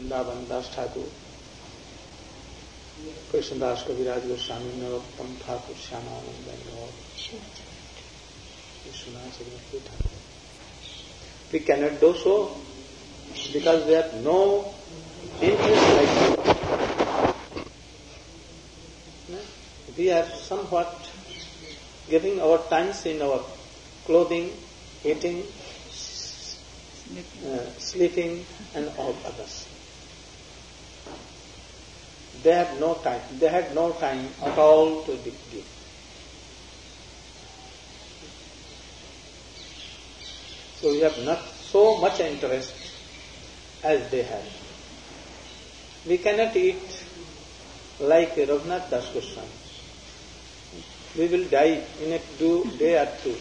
Vrindavan Das Thakur, Krishnadas Kaviraj Goswami, Narottam Thakur, Shyamananda, and all. Vishwanath Chakravarti Thakur. We cannot do so because we have no interest like that. We are somewhat giving our times in our clothing, eating, sleeping, and all others. They have no time. They had no time at all to give. So we have not so much interest as they have. We cannot eat like Raghunath Das Goswami. We will die in a day or two.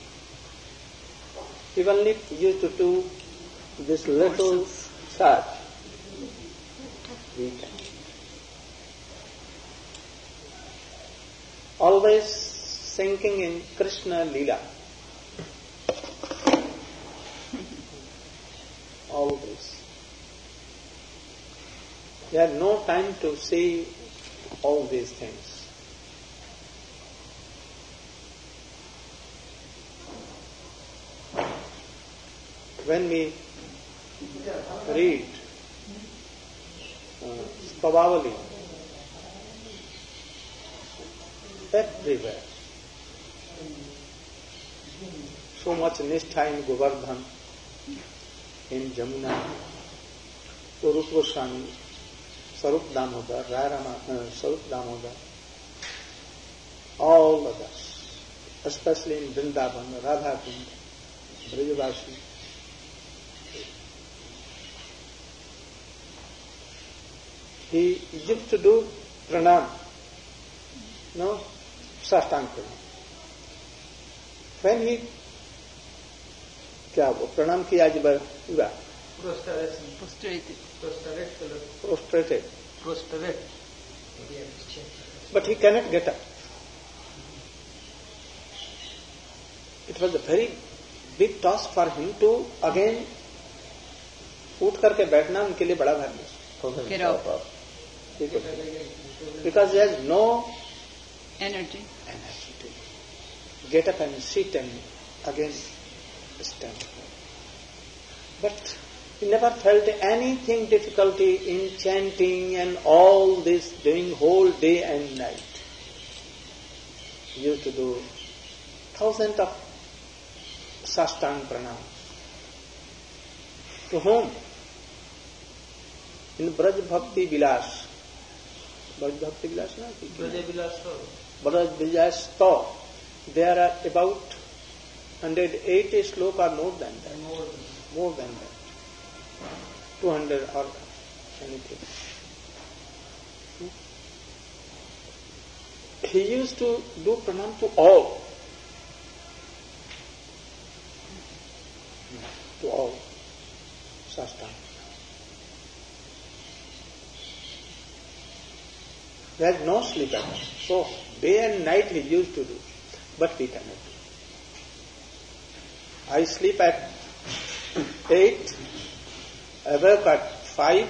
He only used to do this little charge. We can. Always sinking in Krishna Leela. Always. We have no time to see all these things. When we read Pavavali, everywhere, so much Nishtha in Govardhan, in Jamuna, Rupa Goswami, Sarup Damodar, Sarup Damodar, all others, especially in Vrindavan, Radha Kund, Brajavashi. He used to do pranam, Sastang pranam. When he pranam kiya huआ? Prostrated. But he cannot get up. It was a very big task for him to again उठ करके बैठना उनके लिए बड़ा भारी. Get up. Because he has no energy to get up and sit and again stand. But he never felt anything difficulty in chanting and all this doing whole day and night. He used to do thousands of sastang pranam. To whom? In Braj Bhakti Vilas. Braj Bhakti Vilas, no? Braj Vilas Thaw. There are about 180 sloka or more than that. More than that. 200 or anything. He used to do pranam to all. To all. Sastang. There is no sleep at all. So, day and night he used to do. But we cannot do. I sleep at 8, I wake at 5,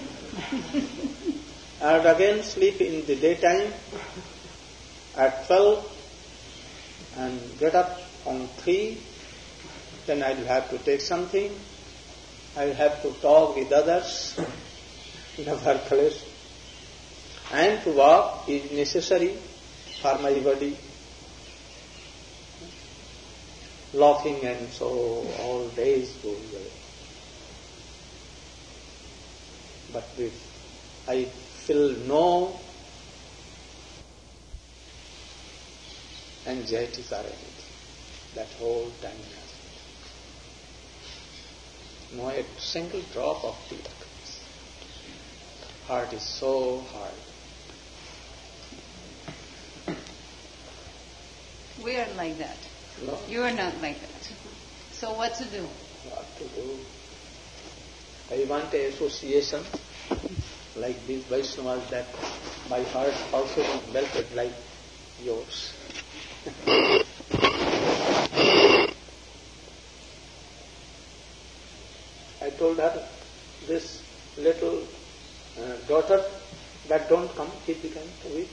and again sleep in the daytime at 12, and get up on 3, then I will have to take something, I will have to talk with others in a workplace, and to walk is necessary for my body. Laughing and so all days go away. But I feel no anxieties or anything. That whole time. No a single drop of tear comes. Heart is so hard. We are like that. No. You are not like that. So what to do? What to do? I want an association like these Vaishnavas that my heart also is melted like yours. I told her this little daughter that don't come, he began to weep.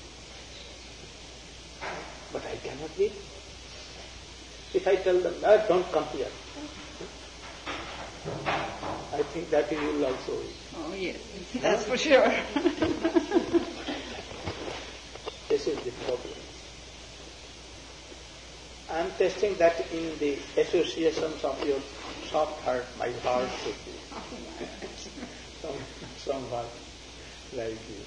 But I cannot weep. If I tell them, don't come here, I think that you will also weep. Oh yes, that's for sure. This is the problem. I am testing that in the associations of your soft heart, my heart should be somewhat like you.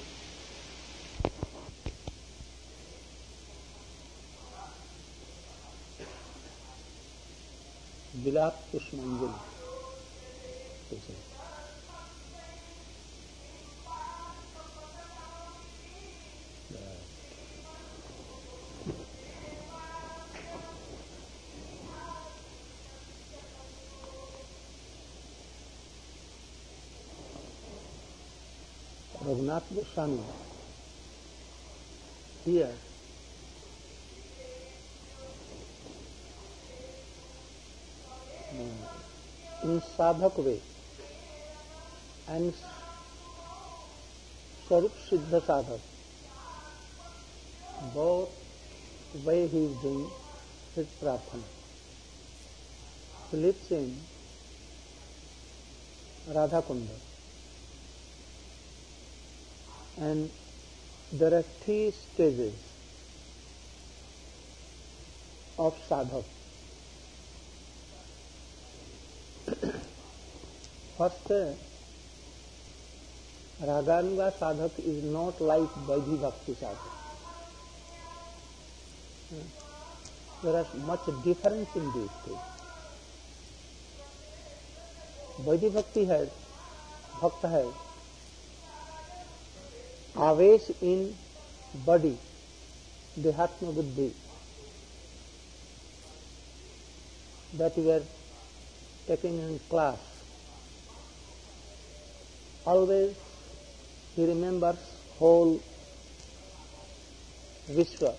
विलाप पुष्पांजलि Raghunath Goswami here in sadhak way and Swarup Siddha sadhak, both way he is doing his prarthana. He lives in Radha Kunda. And there are 3 stages of sadhak. First, Raganuga sadhak is not like Vaidhi Bhakti sadhak. There is much difference in these two. Vaidhi Bhakti has, Bhakta has आवेश in body, Dehatma Buddhi, that we are taking in class. Always he remembers whole Vishwa,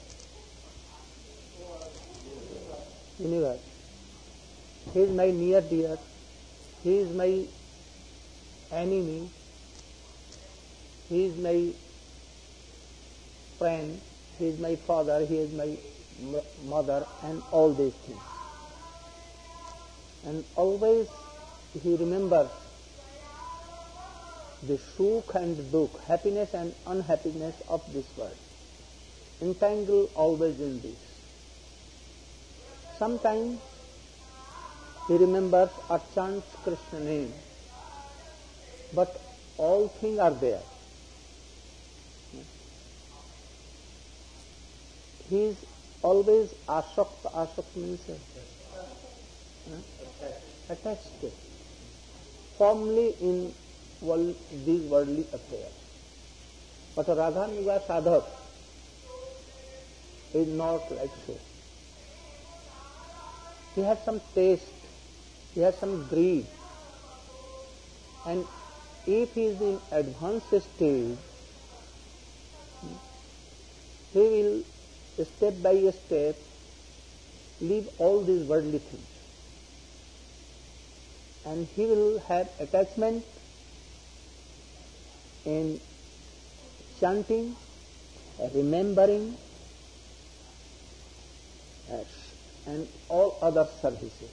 universe. He is my near dear, he is my enemy, he is my friend, he is my father, he is my mother, and all these things. And always he remembers the sukh and dukh, happiness and unhappiness of this world. Entangled always in this. Sometimes he remembers or chants Krishna name, but all things are there. He is always asakta. Asakta means attached, firmly in these worldly affairs. But Radhanuga sadhak is not like so. He has some taste, he has some greed, and if he is in advanced stage, he will step by step leave all these worldly things, and he will have attachment in chanting, remembering, and all other services.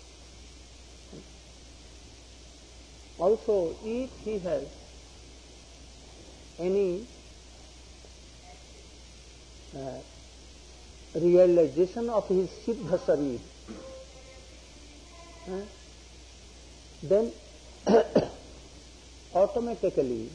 Also, if he has any realization of his Siddha Sarir, then automatically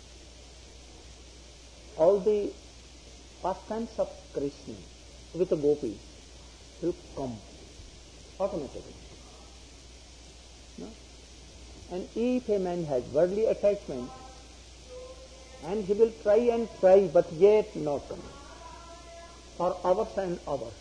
all the pastimes of Krishna with the gopis will come automatically. No? And if a man has worldly attachment, and he will try, but yet not come, for hours and hours.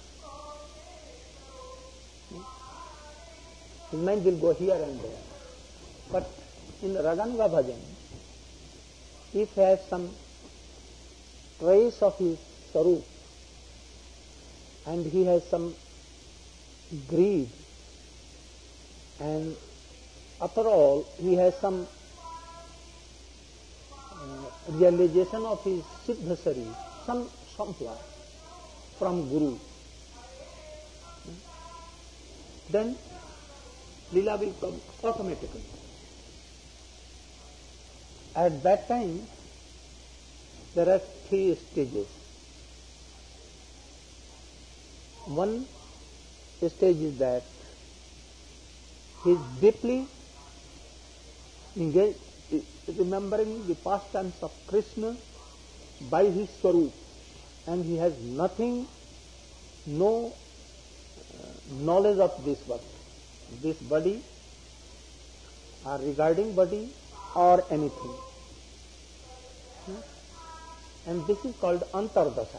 His mind will go here and there. But in Raganuga Bhajan, if he has some trace of his Sarup, and he has some greed, and after all, he has some realization of his Siddha Sari, somewhere from Guru, then Leela will come automatically. At that time, there are 3 stages. One stage is that he is deeply engaged, remembering the pastimes of Krishna by his Swarup, and he has nothing, no knowledge of this body, or regarding body or anything. And this is called Antardasa.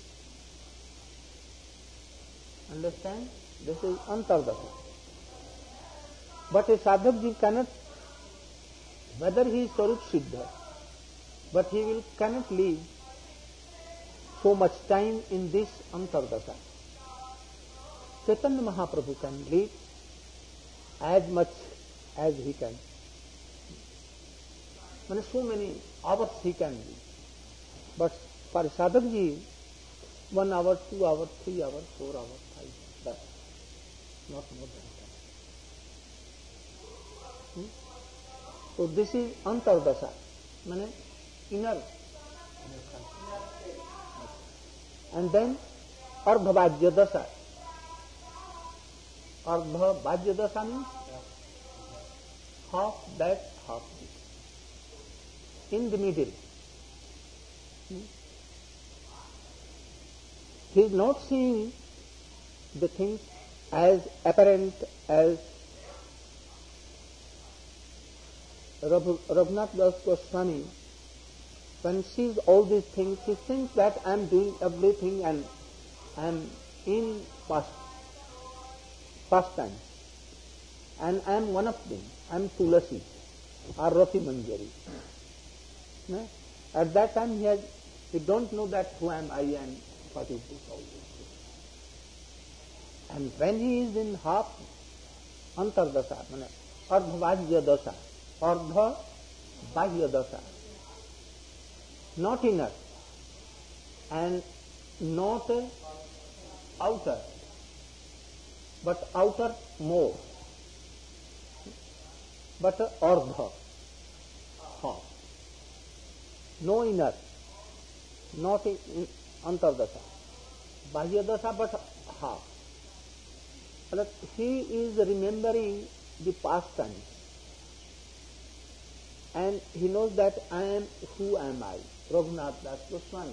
Understand? This is Antardasa. But a sadhak cannot, whether he is Swarup Siddha, but he cannot live so much time in this Antardasa. Chaitanya Mahaprabhu can live as much as he can. So many hours he can live. But for sadhak ji, 1 hour, 2 hours, 3 hours, 4 hours, 5 hours, that's not more than that. So this is Antardasa, inner. And then Ardhavajya Dasa. Ardhavajya Dasa means half that, half this. In the middle. He is not seeing the things as apparent as Raghunath Das Goswami. When he sees all these things, he thinks that I am doing everything and I am in pastime. And I am one of them. I am Tulasi or Rati Manjari. At that time he don't know that who am I and what is this all this. And when he is in half Antardasa, Ardhavajya Dasa, Ardhavajya Dasa, not inner and not outer, but outer more, but Ardha, half. No inner, not in Antardasa. Bahyadasa, but half. But he is remembering the past times. And he knows that I am, who am I? Raghunath Das Goswami.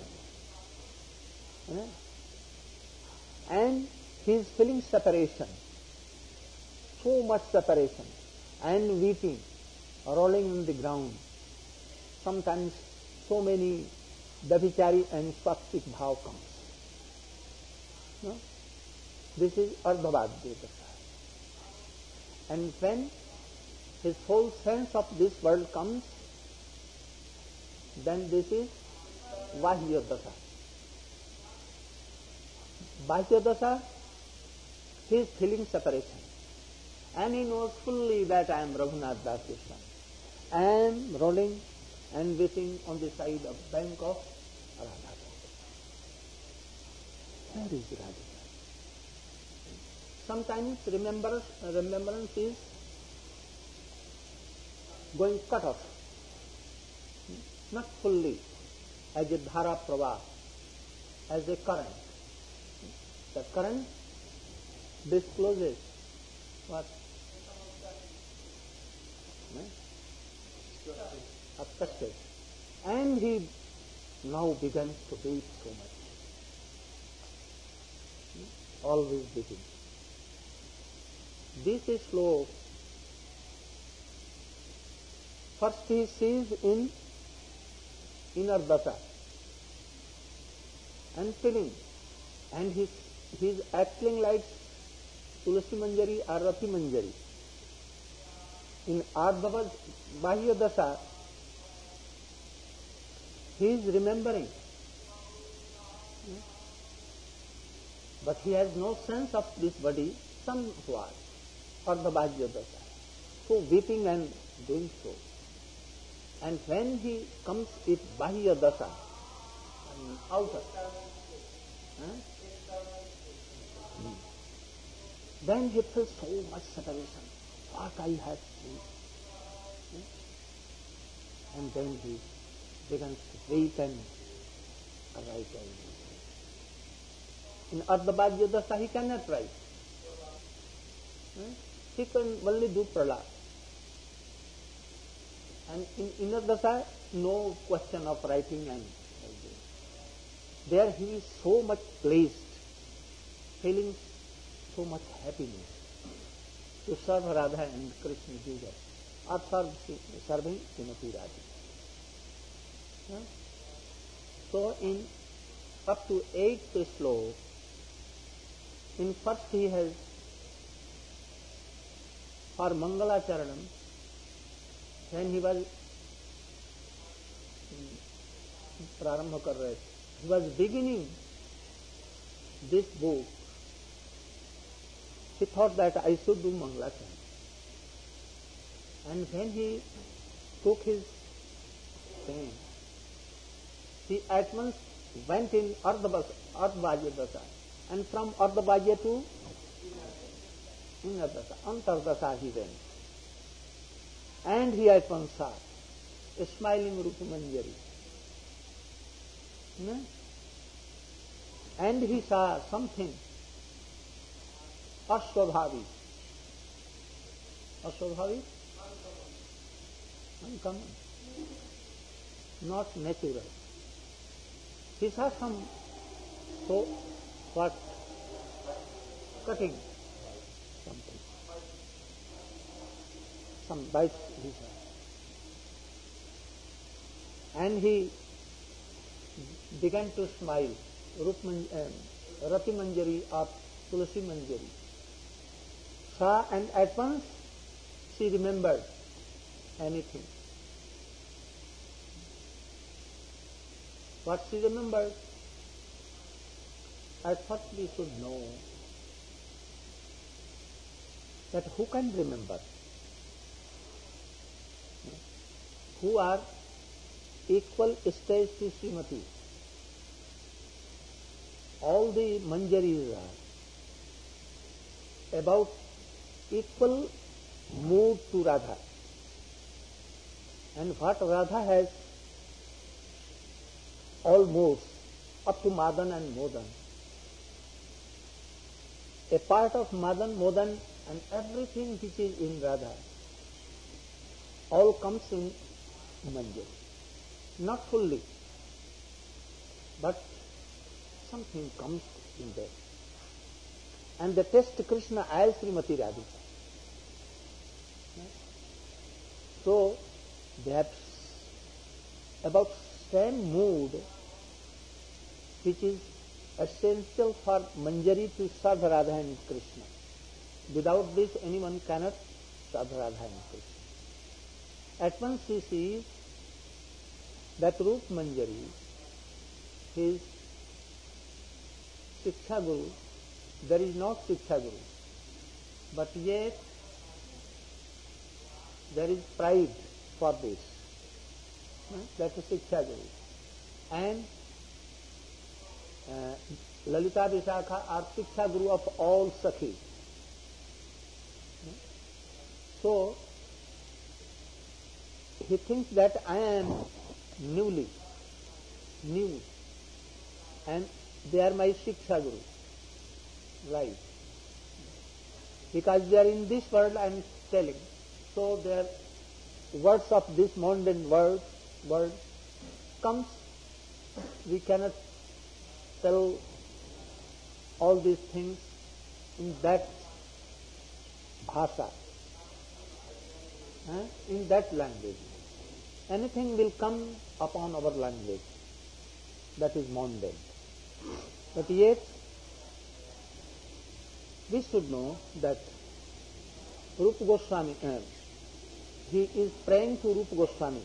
And he is feeling separation. So much separation. And weeping, rolling on the ground. Sometimes so many Davichari and Swastik bhav comes. This is Ardhavajya Dasa. And when his whole sense of this world comes, then this is Vahya Dasa. Vahya Dasa, he is feeling separation. And he knows fully that I am Raghunath Das Goswami. I am rolling and weeping on the side of bank of Radha. Where is Radha? Sometimes remembrance is going cut off, not fully, as a dhara prava, as a current. The current discloses what? Abstracted. And he now begins to weep so much. Always weeping. This is slow. First he sees in inner dasa and feeling, and he is acting like Tulasi Manjari or Rati Manjari. In Ardhava Bahya Dasa, he is remembering, but he has no sense of this body somewhat, Ardha Bahya Dasa. So weeping and doing so. And when he comes with Bahya Dasa, outer, then he feels so much separation. What I have seen. And then he begins to weep and write everything. In Ardhabhagya Dasa he cannot write. He can only do Prahlad. And in inner Dasa, no question of writing and writing. There he is so much pleased, feeling so much happiness to serve Radha and Krishna together, or serving Srimati Radha. So in up to 8th sloka, in first he has for Mangala Charanam, when he was Prarambha kar rahe, he was beginning this book. He thought that I should do Mangala Charanam. And when he took his pen, he at once went in Ardhabhagya Dasa, and from Ardhabhagya to Inner Dasa, Antardasa he went. And he at once saw a smiling Rupa Manjari. And he saw something Aswabhavi. Aswabhavi? Uncommon. Not natural. He saw some, so what? Cutting something. Some bites he saw. And he began to smile. Rati Manjari or Tulasi Manjari. Saw, and at once she remembered anything. What she remembered? At first we should know that who can remember? Who are equal stage to Srimati. All the Manjaris are about equal mood to Radha. And what Radha has, all moods up to Madan and Modan. A part of Madan, Modan and everything which is in Radha all comes in Manjari. Not fully, but something comes in there. And they test Krishna as Srimati Radhika. So they have about same mood which is essential for Manjari to serve Radha and Krishna. Without this anyone cannot serve Radha and Krishna. At once she sees that Rup Manjari, his Shiksha Guru, there is not Shiksha Guru, but yet there is pride for this. That is Shiksha Guru. And Lalita Vishakha are Shiksha Guru of all Sakhis. So he thinks that I am new, and they are my Shiksha Guru. Right. Because they are in this world I am telling. So their words of this mundane word comes, we cannot tell all these things in that bhasha, in that language. Anything will come upon our language that is mundane. But yet, we should know that Rupa Goswami, he is praying to Rupa Goswami.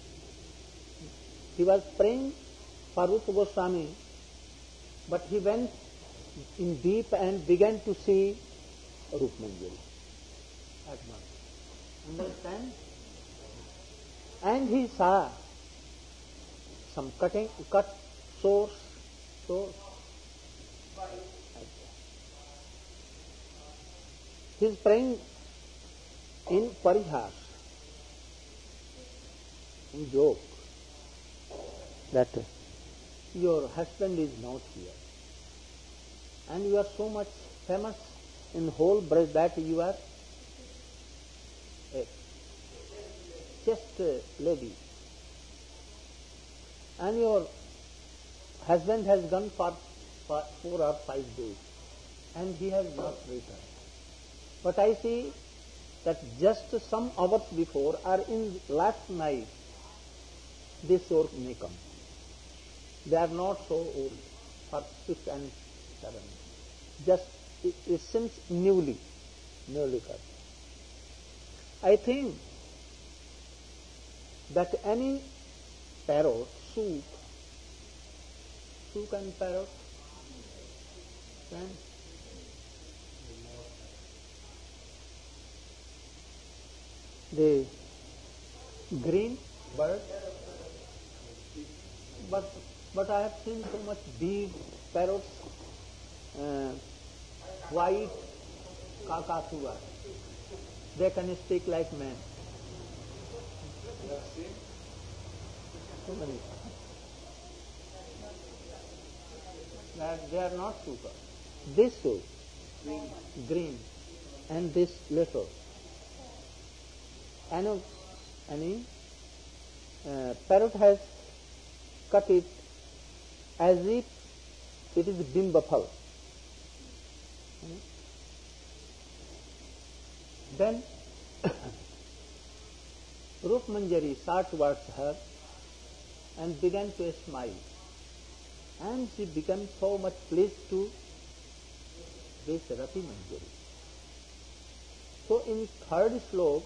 He was praying for Rupa Goswami, but he went in deep and began to see Rupa Manjari at once. Understand? And he saw some cut sores. He is praying in parihas, in joke, that your husband is not here, and you are so much famous in whole Braj that you are a just lady, and your husband has gone for 4 or 5 days, and he has not returned. But I see that just some hours before or in last night, this work may come. They are not so old, for 6 and 7. Just it seems newly cut. I think that any parrot, souk and parrot, and the green bird, but I have seen so much big parrots, white kakatuwa. They can speak like men. So many. They are not super. This so green, and this little. Any parrot has cut it as if it is bimbafal. Then Rup Manjari saw towards her and began to smile, and she became so much pleased to this Rati Manjari. So in third slok,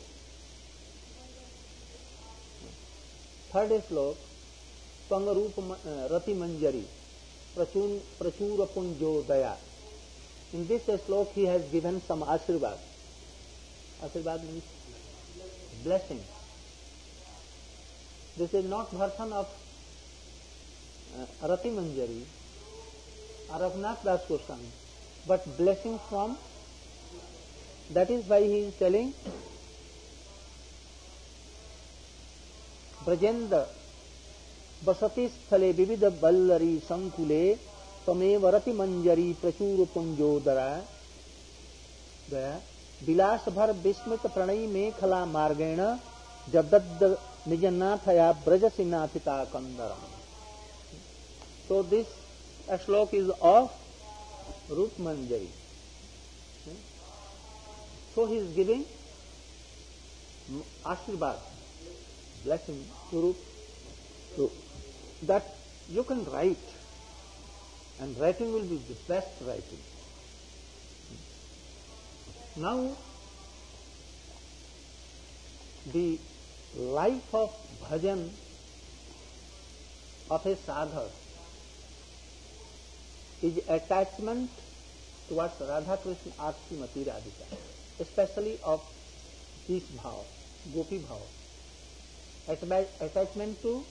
Pangarup Rati Manjari, Prachura Punjo Daya. In this slok he has given some Ashirvad. Ashirvad means blessing. This is not version of Rati Manjari or Raghunath Das Goswami, but blessing from. That is why he is telling Brajendra Basati Sthale Vividha Ballari Sankule Tamev Rati Manjari Prachura Punjodara Gaya Vilas Bhar Vismit Pranay Mekhala Margena Jabdad Nijanathaya Brajasinathita Kandaram. So this slok is of Rup Manjari. So he is giving Ashirvad, blessing to Rup, so that you can write, and writing will be the best writing. Now, the life of bhajan of a sadhak is attachment towards Radha Krishna or Srimati Radhika, especially of this bhav, gopi bhav, attachment to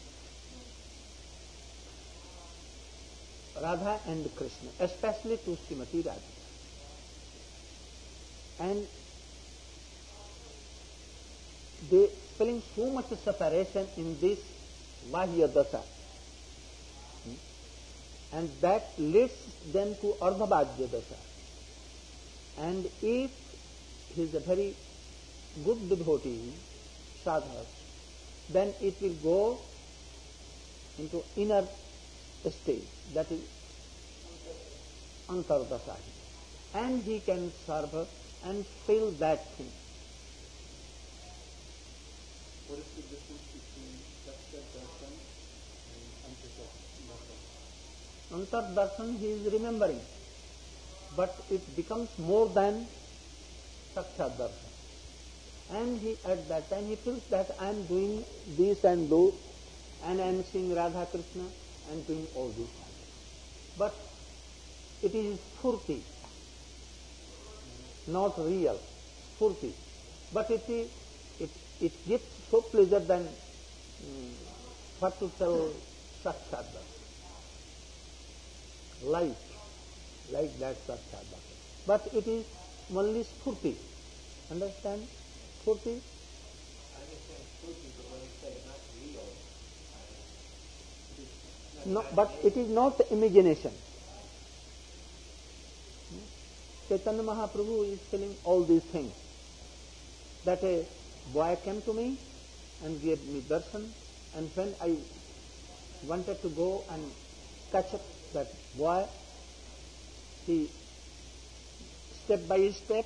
Radha and Krishna, especially to Srimati Radhika. And they feeling so much separation in this Bahya Dasa, and that leads them to Ardhabhajya Dasa. And if he is a very good devotee, sadhak, then it will go into inner state, that is Antardasa, and he can serve and feel that thing. What is the difference between Saksha Darshan and Antardarshan? Antardarshan he is remembering, but it becomes more than Saksha Darshan. And he, at that time, he feels that I am doing this and those, and I am seeing Radha Krishna and doing all this. But it is Spurti, not real Spurti. But it gives so pleasure than what to tell Sakshadda? Like that Sakshadda. But it is only Spurti. Understand? Spurti? I understand spooky, but when you say not real, No, but it is not imagination. Chaitanya Mahaprabhu is telling all these things. That a boy came to me and gave me darshan, and when I wanted to go and catch up that boy, he step by step,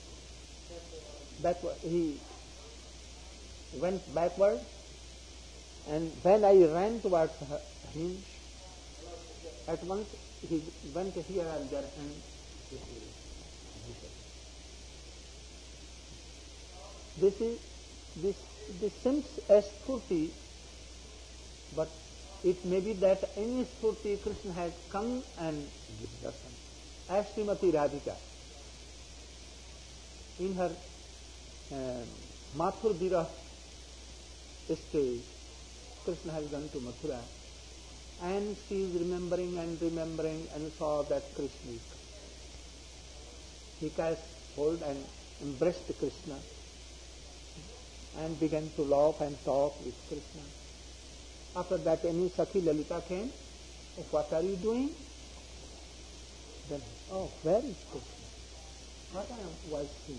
he went backward, and when I ran towards him, at once he went here and there and this seems as Spurti, but it may be that any Spurti Krishna had come and given darshan. As Srimati Radhika, in her Mathur Virah stage, Krishna has gone to Mathura, and she is remembering and saw that Krishna is come. He cast hold and embraced Krishna and began to laugh and talk with Krishna. After that, any Sakhi Lalita came. Oh, what are you doing? Then, oh, where is Krishna? What was he?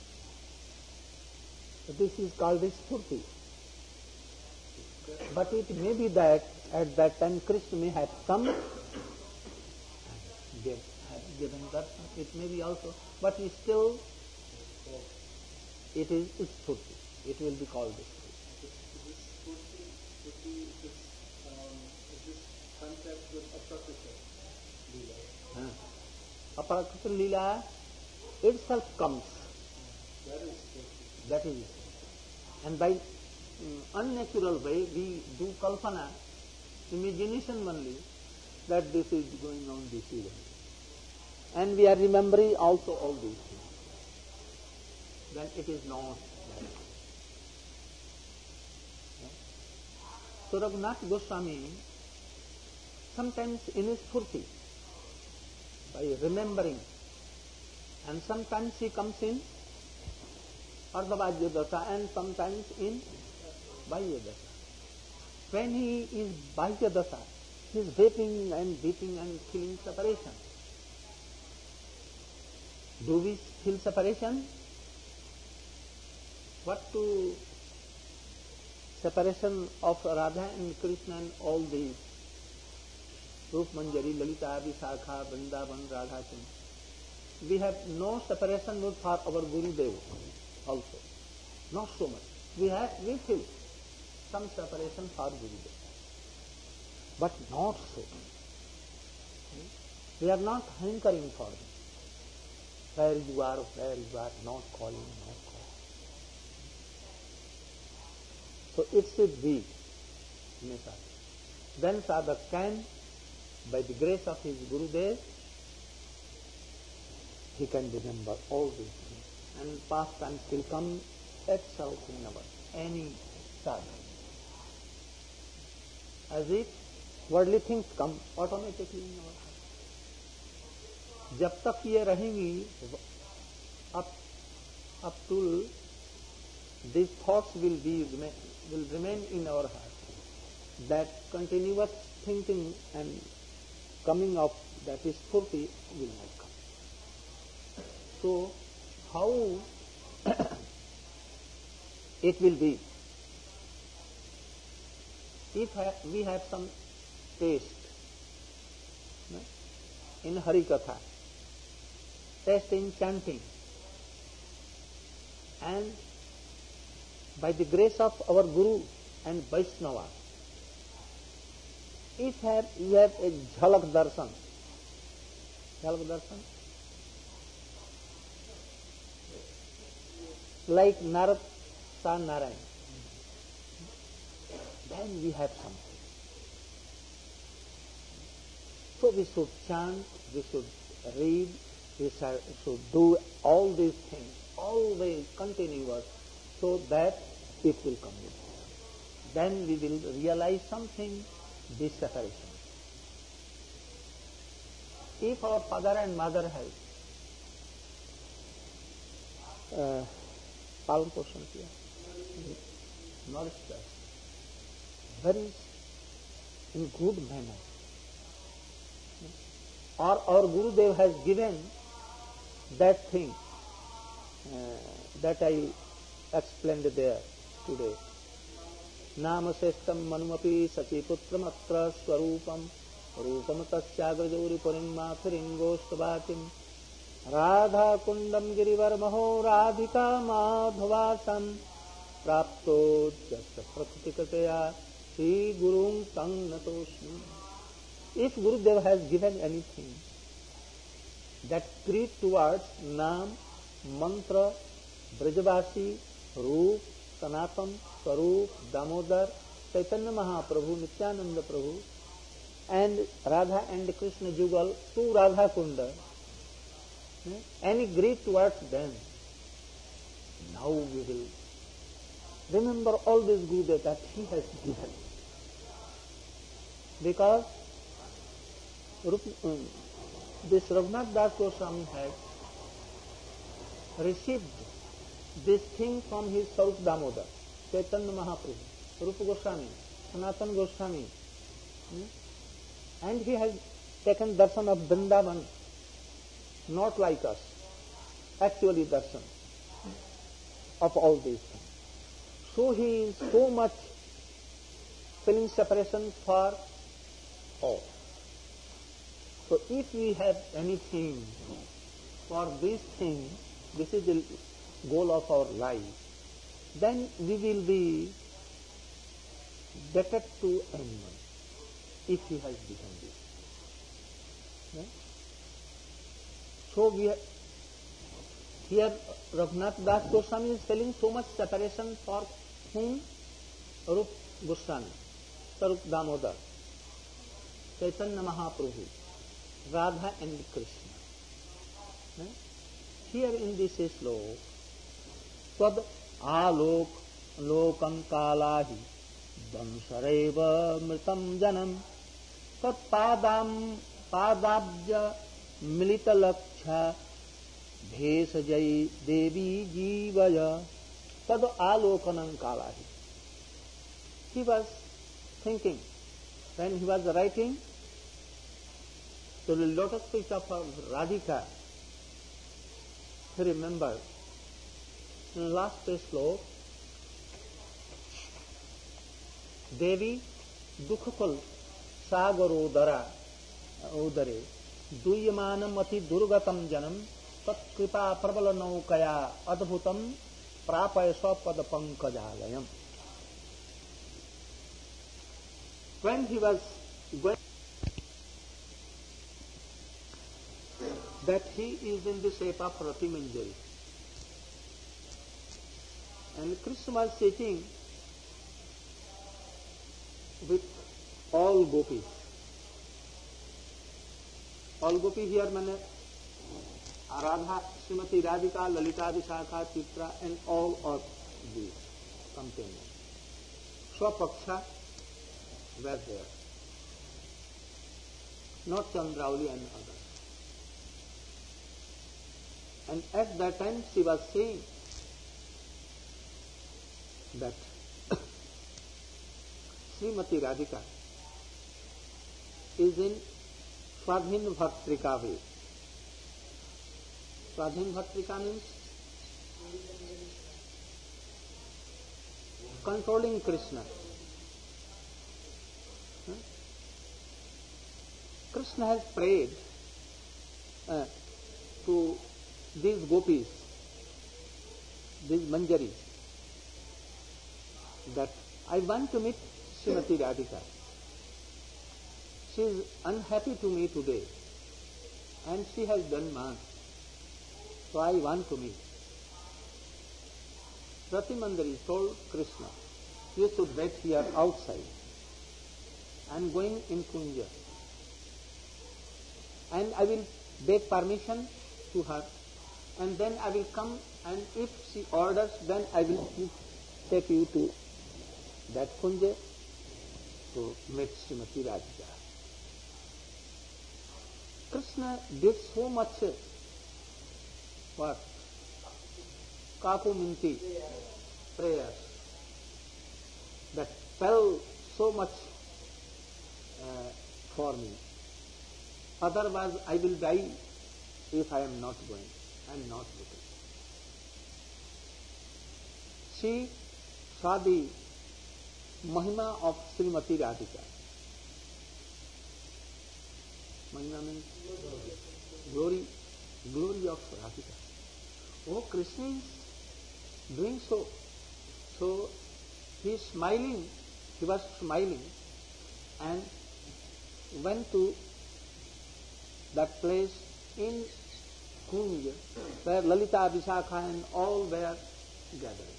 This is called Spurti. But it may be that at that time Krishna may have come and given darshan. It may be also, but still it is Spurti. It will be called Spurti. this concept with Aprakrita Leela. Aprakrita Leela itself comes. That is. And by unnatural way we do kalpana, imagination only, that this is going on, this is going. And we are remembering also all these things. Then it is not that. So Raghunath Goswami, sometimes in his Spurti, by remembering, and sometimes he comes in Ardhavajya Dasa and sometimes in Bahya Dasa. When he is Bahya Dasa, he is raping and beating and killing separation. Do we feel separation? What to separation of Radha and Krishna and all these, Rup Manjari, Lalita, Vishakha, Vrindavan, Radha Kund. We have no separation for our Gurudev also. Not so much. We feel some separation for Gurudev. But not so. We are not hankering for him. Where you are, not calling. So it should be in a sadhak. Then sadhak can, by the grace of his Gurudev, he can remember all these things. And past times will come itself in our any sadhak. As if worldly things come automatically in our heart. जब तक ये रहेंगी, up till these thoughts will remain in our heart. That continuous thinking and coming of that is Spurti will not come. So how it will be? If we have some taste in Harikatha, taste in chanting, and by the grace of our Guru and Vaishnava, if you have a jhalak darshan, like Narad saw Narayan, then we have something. So we should chant, we should read, we should do all these things, always continuous, so that it will come with us. then we will realize something, this separation. If our father and mother have पालन पोषण किया, nourished us very in good manner, or our Gurudev has given that thing that I explained there today. Nama sestam manumapi sachiputram atra swarupam रूपम तस्याग्रजौरि परिन्माथुरिङ्गोष्ठवाटिं राधा कुण्डं गिरिवर्महो राधिका माधवासं प्राप्तो जस्य प्रकृतिकतया श्री गुरुं तं नतोऽस्मि. If Gurudev has given anything that creed towards Nam, Mantra, Brajavasi, Roop, Sanatan, Swarup, Damodar, Chaitanya Mahaprabhu, Nityananda Prabhu, and Radha and Krishna Jugal to Radha Kunda, any greed towards them, now we will remember all this Gurudev that he has given. Because this Raghunath Das Goswami had received this thing from his Sarup Damodar, Chaitanya Mahaprabhu, Rupa Goswami, Sanatana Goswami, and he has taken darshan of Vrindavan, not like us, actually darshan of all these things. So he is so much feeling separation for all. So if we have anything for this thing, this is the goal of our life, then we will be better to anyone if he has given this. Yeah? So here Raghunath Das Goswami is feeling so much separation for whom? Rup Goswami, Sarup Damodar, Chaitanya Mahaprabhu, Radha and Krishna. Yeah? Here in this slok, Twad Alok Lokam Kalahi Damsareva Mritam Janam Tat Padabja Milita Laksha Bhesajai Devi Jivaya Tad Alokanam Kalahi. He was thinking, when he was writing to the lotus feet of Radhika, he remembered in the last slok, Devi Dukhakul Sagarudara Udare Duyamanam Ati Durgatam Janam Tat Kripa Prabala Naukaya Adbhutam Prapayaswa Padapankajalayam. When he was going, that he is in the shape of Rati Manjari, and Krishna was sitting with all gopis. All gopis here means Radha, Srimati Radhika, Lalita, Vishakha, Chitra, and all of these companions. Swapaksha were there, not Chandrauli and others. And at that time she was saying that Srimati Radhika is in Swadhin Bhaktrika way. Swadhin Bhaktrika means controlling Krishna. Krishna has prayed to these gopis, these manjaris, that I want to meet Srimati Radhika. She is unhappy to me today and she has done man. So I want to meet. Rati Mandari told Krishna, you should wait here outside. I am going in Kunja. And I will beg permission to her, and then I will come, and if she orders, then I will take you to that kunja to meet Srimati Radhika. Krishna did so much what? Kaku minti prayers that fell so much for me. Otherwise I will die if I am not going. I am not looking. She saw the Mahima of Srimati Radhika. Mahima means glory of Radhika. Oh, Krishna is doing so. So he is smiling, he was smiling and went to that place in Kunja where Lalita, Vishakha and all were gathering.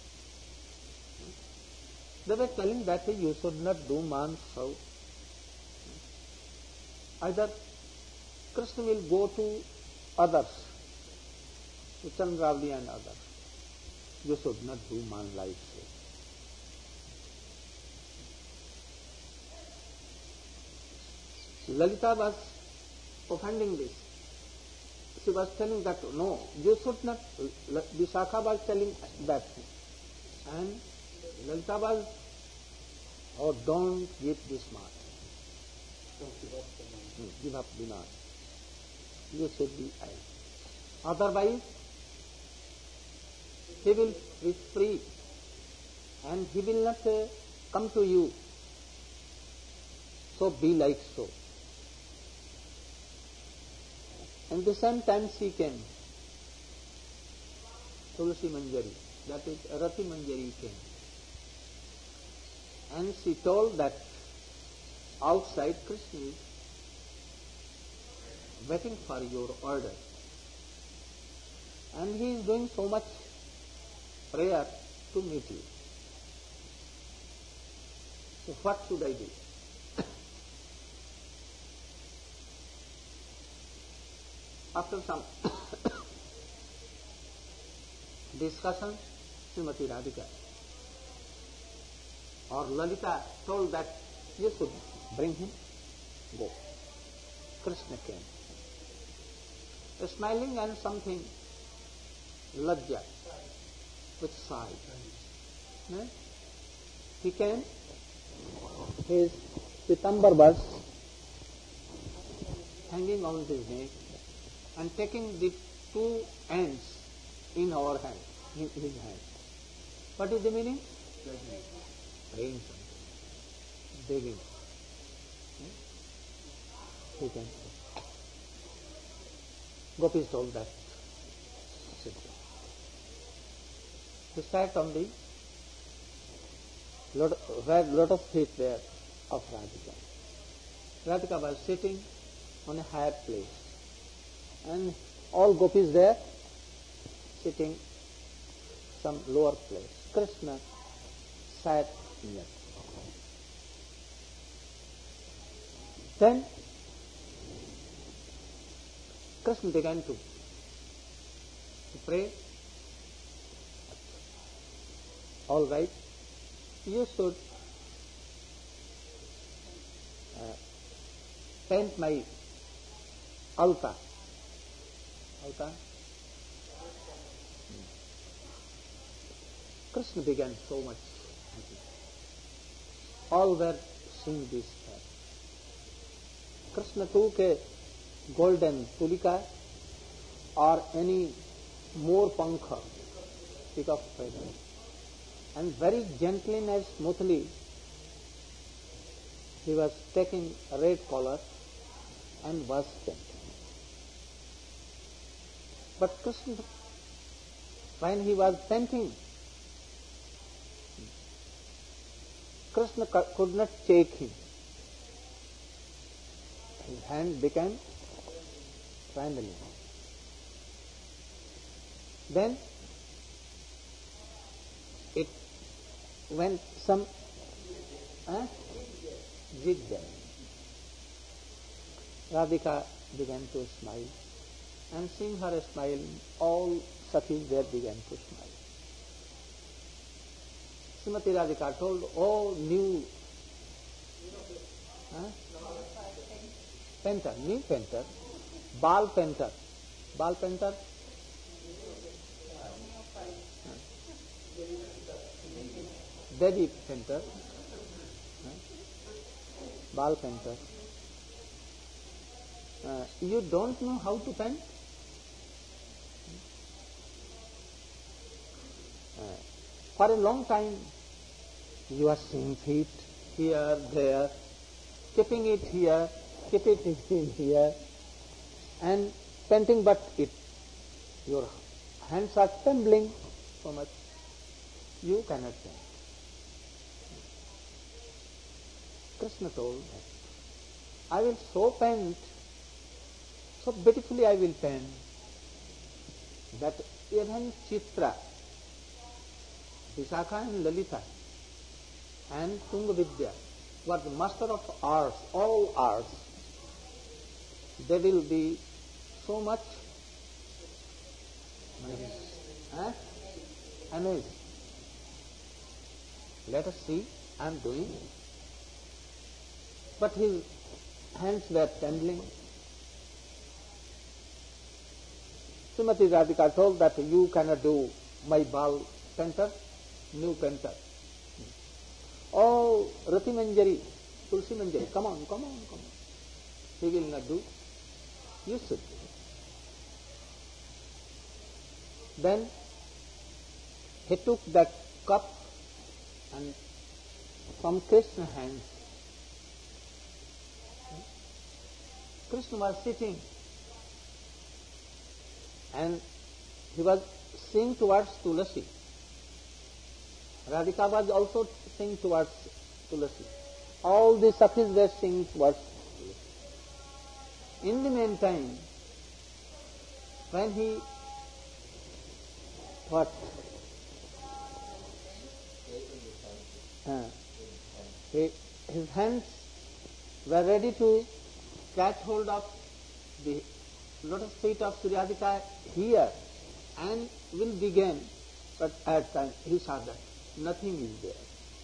They were telling that you should not do man so. Either Krishna will go to others, to Chandravali and others. You should not do man like so. Lalita was offending this. She was telling that no, you should not. Vishakha was telling that thing. And Lalita was, oh, don't give this mark. Don't give up the man. Give up the mark. You should be ill. Otherwise, he will be free and he will not come to you. So be like so. And the same time she came. Tulsi Manjari, that is Rati Manjari came. And she told that outside Krishna is waiting for your order. And he is doing so much prayer to meet you. So what should I do? After some discussion, Srimati Radhika or Lalita told that you should bring him, go. Krishna came. Smiling and something lajja, with sigh. He came, his pitambar was hanging on his neck and taking the two ends in our hand, in his hand. What is the meaning? Praying something, begging. He came. Gopis told that. Sit down. He sat on the lotus feet there of Radhika. Radhika was sitting on a higher place. And all gopis there sitting some lower place. Krishna sat near. Then Krishna began to pray. All right, you should paint my altar. Altar? Krishna began so much happy. All were seeing this. Krishna took a golden tulika or any more pankha, stick of feather, and very gently and smoothly he was taking a red collar and was painting. But Krishna, when he was painting, Krishna could not shake him. His hand became trembling. Then it went some zigzag. Radhika began to smile, and seeing her smiling, all Sakhis there began to smile. Srimati Radhika told, oh, new painter, new painter, ball painter, Devi painter, ball painter. You don't know how to paint? For a long time, you are seeing feet here, there, keeping it here, keep it in here, and painting, but your hands are trembling so much, you cannot paint. Krishna told that I will so paint, so beautifully I will paint, that even Chitra, Visakha and Lalita and Tungavidya were the master of arts, all arts. They will be so much amazed. Let us see, I am doing. But his hands were trembling. Srimati Radhika told that you cannot do my ball painter, new painter. Oh, Rati Manjari, Tulsi Manjari, come on. He will not do. You should do. Then he took that cup and from Krishna's hands, Krishna was sitting and he was seeing towards Tulasi. Radhika was also seeing towards Tulasi. All the Sakhis were seeing towards Tulasi. In the meantime, when he thought, his hands were ready to catch hold of the lotus feet of Suryadika here and will begin, but at time he saw that nothing is there.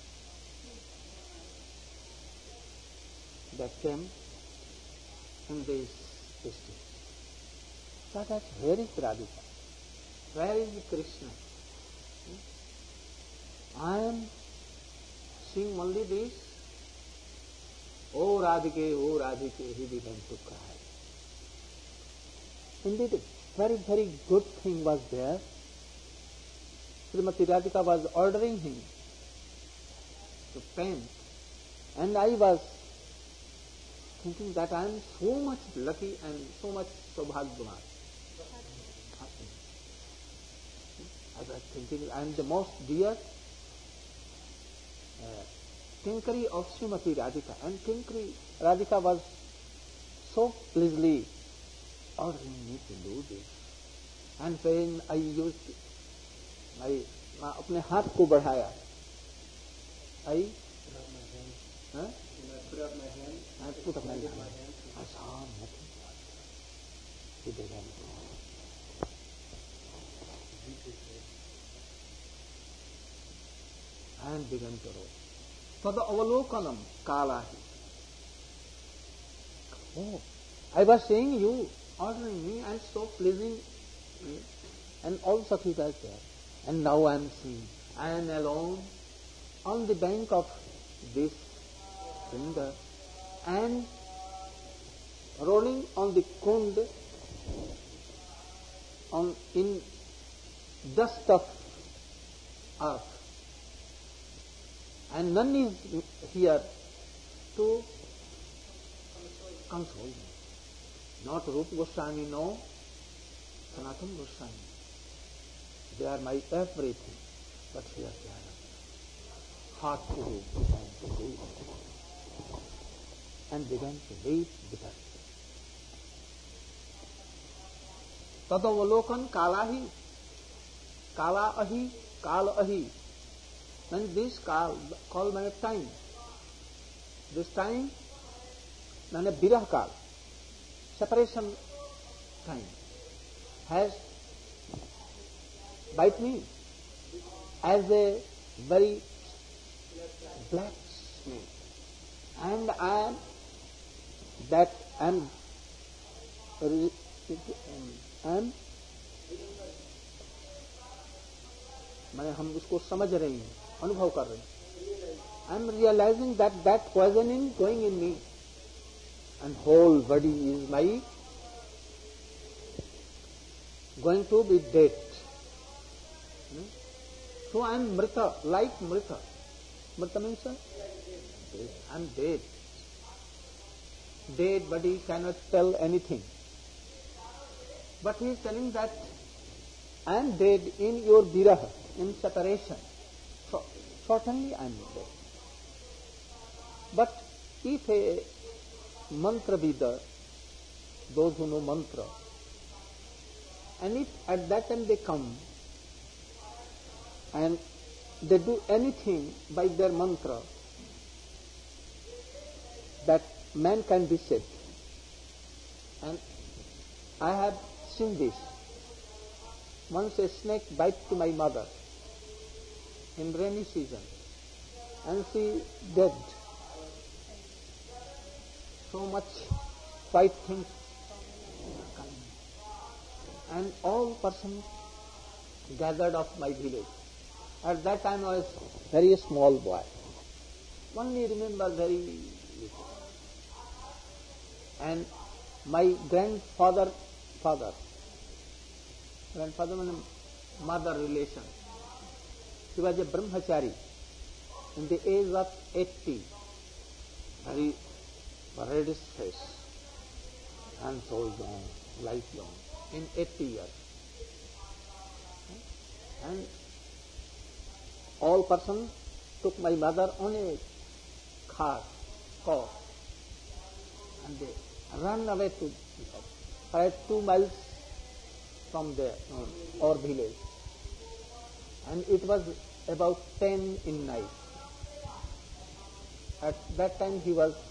That came in this stage. So that where is Radhika? Where is Krishna? I am seeing only this. Oh Radhike, he began to cry. Indeed, a very, very good thing was there. Srimati Radhika was ordering him to paint, and I was thinking that I am so much lucky and so much Saubhagyavan. I was thinking I am the most dear Kinkari of Srimati Radhika, and Kinkari Radhika was so pleasantly ordering me to do this. And when I used मैं अपने हाथ को बढ़ाया, I put up my hand. I saw nothing. He began and began to roll. Tada avalokanam kalahi. Oh, I was seeing you ordering me and so pleasing me, and all Sakhis are there. And now I am seeing, I am alone on the bank of this river and rolling on the kund in dust of earth. And none is here to console me. Not Rupa Goswami, no Sanatana Goswami. They are my everything, but here they are hard to do, and began to weep bitterly. Tadavalokan kalahi, kala ahi, kal ahi. And this kal means time. This time means birah kal, separation time, has bite me as a very perplexed. And माने हम उसको समझ रहे हैं, अनुभव कर रहे हैं. I am realizing that poisoning going in me and whole body is my going to be dead. So I am mrita, like mrita. Mrita means I am dead. Dead body cannot tell anything. But he is telling that I am dead in your viraha, in separation. So certainly I am dead. But if a mantra vida, those who know mantra, and if at that time they come and they do anything by their mantra, that man can be saved. And I have seen this. Once a snake bite to my mother in rainy season, and she dead. So much white things coming. And all persons gathered of my village. At that time I was very small boy. Only remember very little. And my grandfather means mother relation. He was a brahmachari in the age of 80, very reddish face, and so young, life young, in 80 years. And all persons took my mother on a cart, and they ran away to 2 miles from there, our village. And it was about 10 in night. At that time he was